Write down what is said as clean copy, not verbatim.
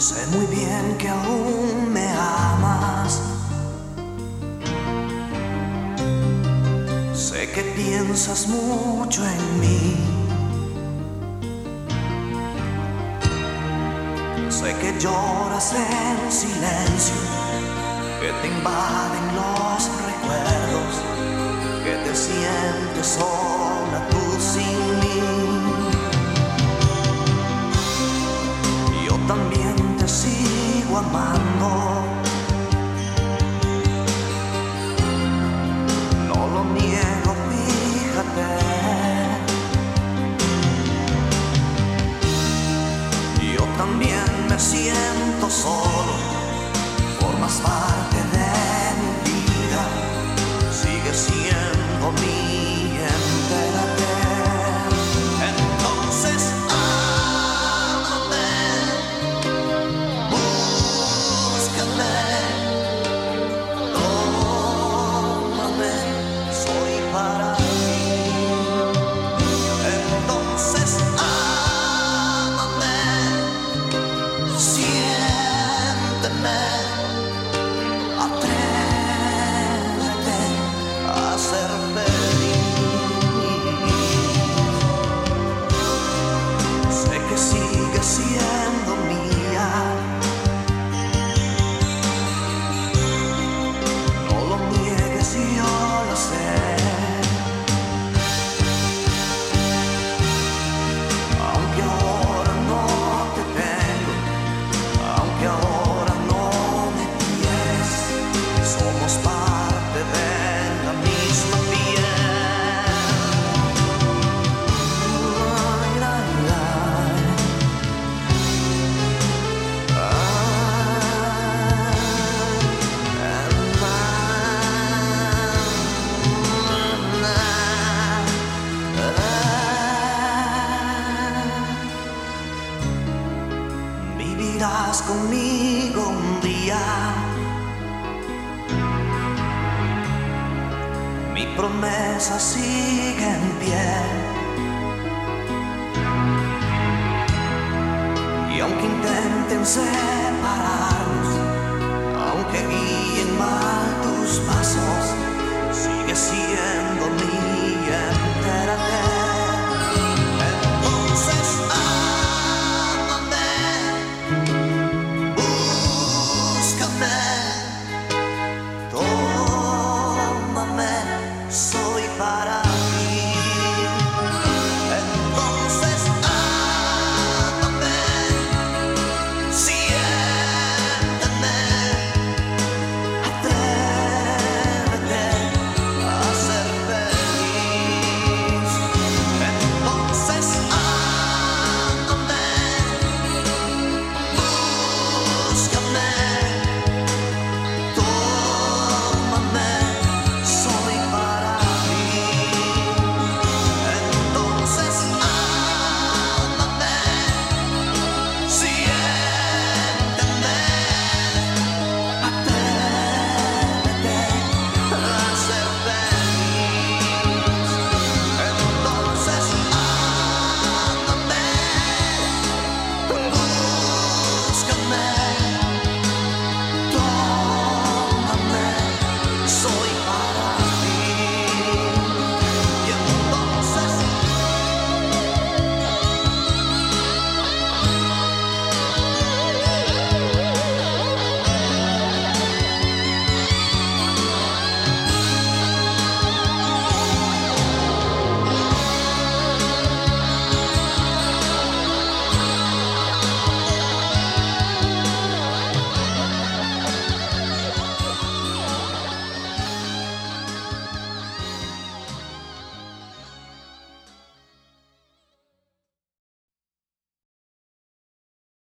Sé muy bien que aún me amas. Sé que piensas mucho en mí. Sé que lloras en silencio, que te invaden los recuerdos, que te sientes sola tú sin mí. Yo también te sigo amando. No lo niego, fíjate. Yo también me siento solo. Formas parte de mi vida. Sigue siendo mía, entérate. Entonces ámame, búscame, tómame, soy para ti. Entonces ámame, siénteme, atrévete a ser feliz. Sé que sigues siendo mía. No lo niegues, yo lo sé. Aunque ahora no te tengo, aunque ahora no me quieres, somos parte de la misma piel. Ay, ay, ay. Vivirás conmigo un día. Mi promesa sigue en pie. Y aunque intenten separarnos, aunque guíen mal tus pasos, sigue siendo mi